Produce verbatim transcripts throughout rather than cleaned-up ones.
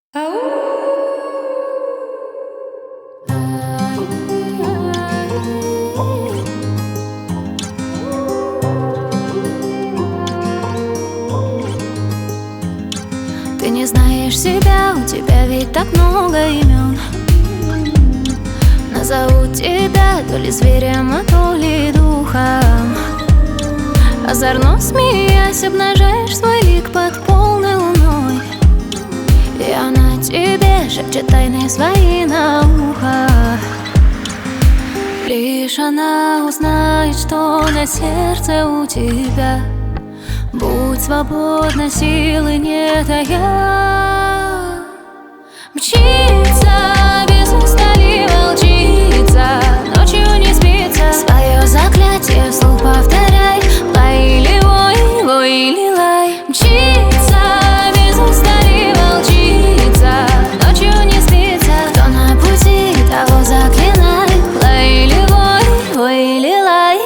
Ты не знаешь себя, у тебя ведь так много имен. Назовут тебя то ли зверем, а то ли духом. Озорно смеясь, обнажаешь свой лик под полной луной, и она тебе шепчет тайны свои на ухо. Лишь она узнает, что на сердце у тебя. Будь свободна, силы не тая. Мчится без устали, волчица, ночью не спится. Свое заклятие вслух повторяй. Лай или вой, вой или лай. Мчится без устали, волчица, ночью не спится. Кто на пути, того заклинай. Лай или вой, вой или лай.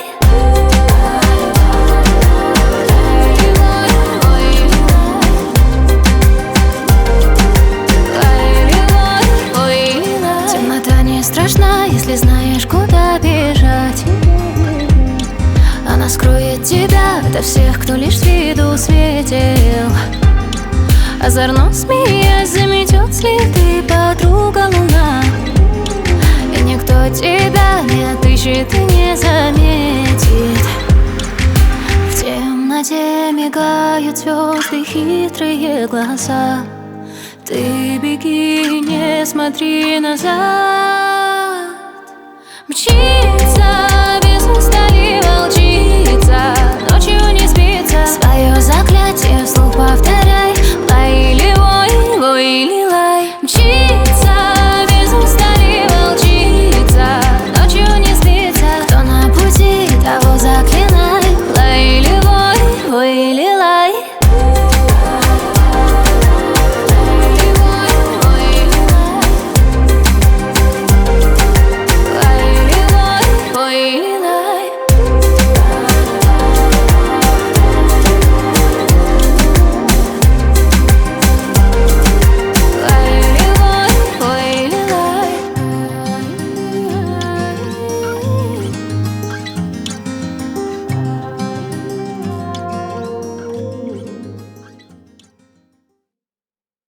Страшна, если знаешь, куда бежать. Она скроет тебя ото всех, кто лишь с виду светил. Озорно смеясь, заметет следы подруга луна, и никто тебя не отыщет и не заметит. В темноте мигают звезды, хитрые глаза. Ты беги, не смотри назад. Мчится